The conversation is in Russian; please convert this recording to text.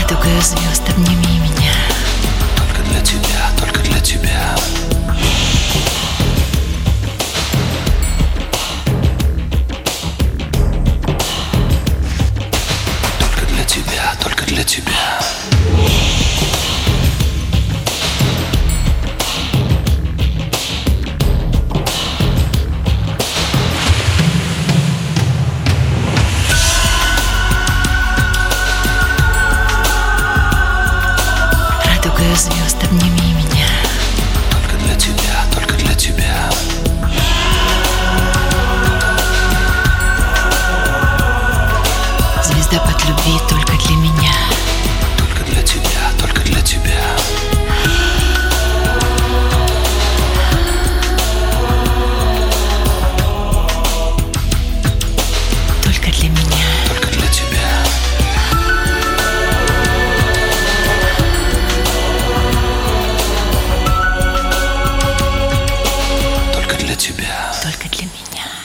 Радуга звезд, обними меня. Только для тебя, только для тебя. Только для тебя, только для тебя. Радуга звезд, обними меня. Только для тебя, только для тебя. Звездопад любви только для меня. Только для тебя, только для тебя. Только для меня. Только для тебя. Только для тебя. Только для меня.